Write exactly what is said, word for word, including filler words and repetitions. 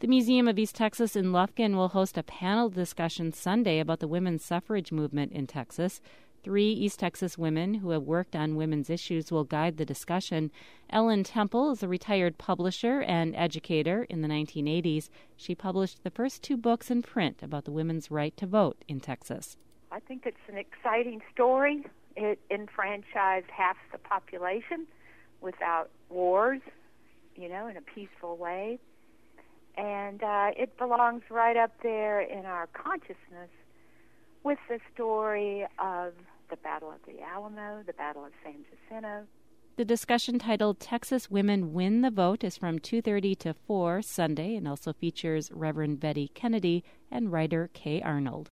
The Museum of East Texas in Lufkin will host a panel discussion Sunday about the women's suffrage movement in Texas. Three East Texas women who have worked on women's issues will guide the discussion. Ellen Temple is a retired publisher and educator in the nineteen eighties. She published the first two books in print about the women's right to vote in Texas. I think it's an exciting story. It enfranchised half the population without wars, you know, in a peaceful way. And uh, it belongs right up there in our consciousness with the story of the Battle of the Alamo, the Battle of San Jacinto. The discussion titled Texas Women Win the Vote is from two thirty to four Sunday and also features Reverend Betty Kennedy and writer Kay Arnold.